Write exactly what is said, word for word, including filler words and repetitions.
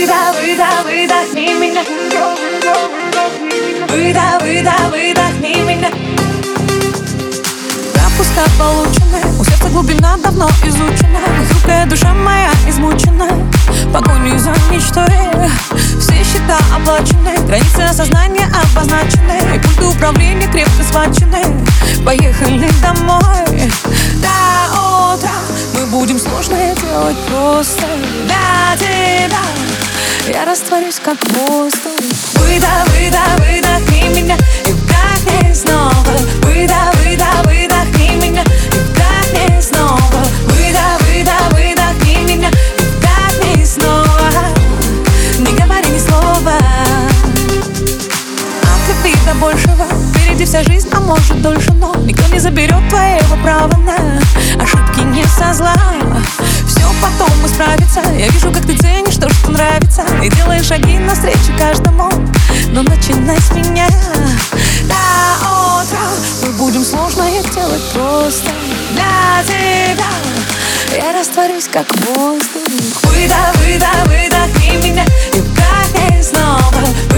Выдох, выдох, выдохни меня. Выдох, выдох, выдохни меня. Пропуска получены, у сердца глубина давно изучена. Хрупкая душа моя измучена погоней за мечтой. Все счета оплачены, границы осознания обозначены, и пульты управления крепко схвачены. Поехали домой. До утра мы будем сложное делать просто для тебя. Я растворюсь как воздух. Выдох, выдох, выдохни меня и вдохни снова. Выдох, выдох, выдохни меня и вдохни снова. Выдох, выдох, выдохни меня и вдохни снова. Не говори ни слова. От любви до большего впереди вся жизнь, а может дольше, но никто не заберет твоего права на ошибки не со зла. Все потом исправится. Я вижу, как ты ценишь то, что нравится, и делаешь шаги навстречу каждому. Но начинай с меня. До утра мы будем сложное делать просто для тебя. Я растворюсь как воздух. Выдох, выдох, выдохни меня и вдохни снова.